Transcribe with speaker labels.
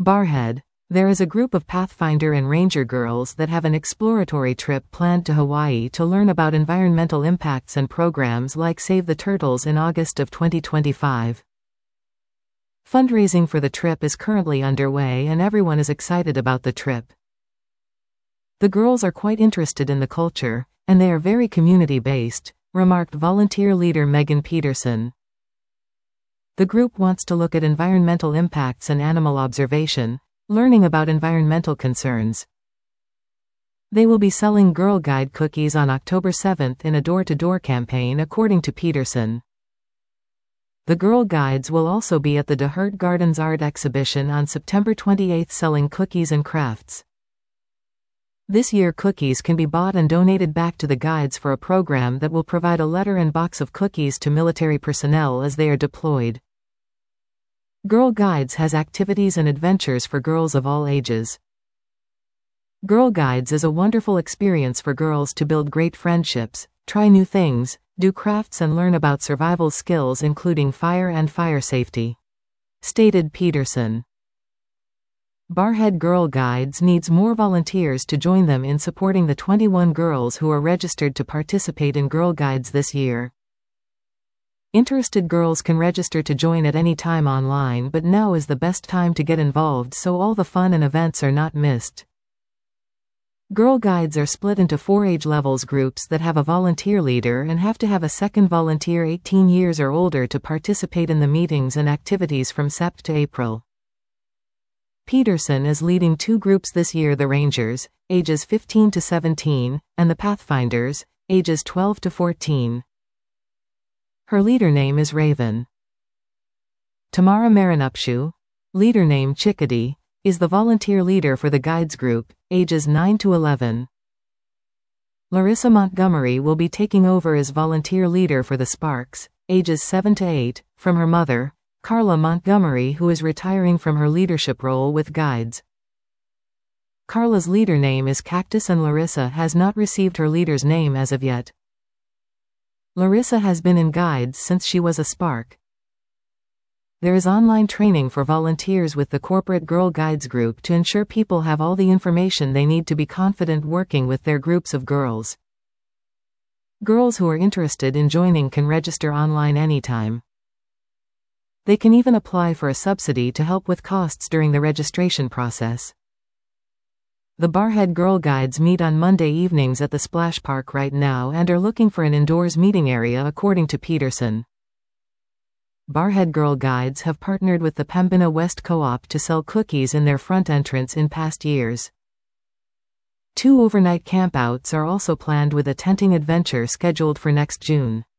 Speaker 1: Barrhead. There is a group of Pathfinder and Ranger girls that have an exploratory trip planned to Hawaii to learn about environmental impacts and programs like Save the Turtles in August of 2025. Fundraising for the trip is currently underway and everyone is excited about the trip. The girls are quite interested in the culture, and they are very community-based, remarked volunteer leader Megan Peterson. The group wants to look at environmental impacts and animal observation, learning about environmental concerns. They will be selling Girl Guide cookies on October 7th in a door-to-door campaign, according to Peterson. The Girl Guides will also be at the DeHert Gardens Art Exhibition on September 28 selling cookies and crafts. This year cookies can be bought and donated back to the Guides for a program that will provide a letter and box of cookies to military personnel as they are deployed. Girl Guides has activities and adventures for girls of all ages. Girl Guides is a wonderful experience for girls to build great friendships, try new things, do crafts and learn about survival skills including fire and fire safety, stated Peterson. Barrhead Girl Guides needs more volunteers to join them in supporting the 21 girls who are registered to participate in Girl Guides this year. Interested girls can register to join at any time online, but now is the best time to get involved so all the fun and events are not missed. Girl Guides are split into 4 age levels groups that have a volunteer leader and have to have a second volunteer 18 years or older to participate in the meetings and activities from Sept to April. Peterson is leading 2 groups this year: the Rangers, ages 15 to 17, and the Pathfinders, ages 12 to 14. Her leader name is Raven. Tamara Marinupshu, leader name Chickadee, is the volunteer leader for the Guides group, ages 9 to 11. Larissa Montgomery will be taking over as volunteer leader for the Sparks, ages 7 to 8, from her mother, Carla Montgomery, who is retiring from her leadership role with Guides. Carla's leader name is Cactus and Larissa has not received her leader's name as of yet. Larissa has been in Guides since she was a Spark. There is online training for volunteers with the corporate Girl Guides group to ensure people have all the information they need to be confident working with their groups of girls. Girls who are interested in joining can register online anytime. They can even apply for a subsidy to help with costs during the registration process. The Barrhead Girl Guides meet on Monday evenings at the Splash Park right now and are looking for an indoors meeting area, according to Peterson. Barrhead Girl Guides have partnered with the Pembina West Co-op to sell cookies in their front entrance in past years. 2 overnight campouts are also planned with a tenting adventure scheduled for next June.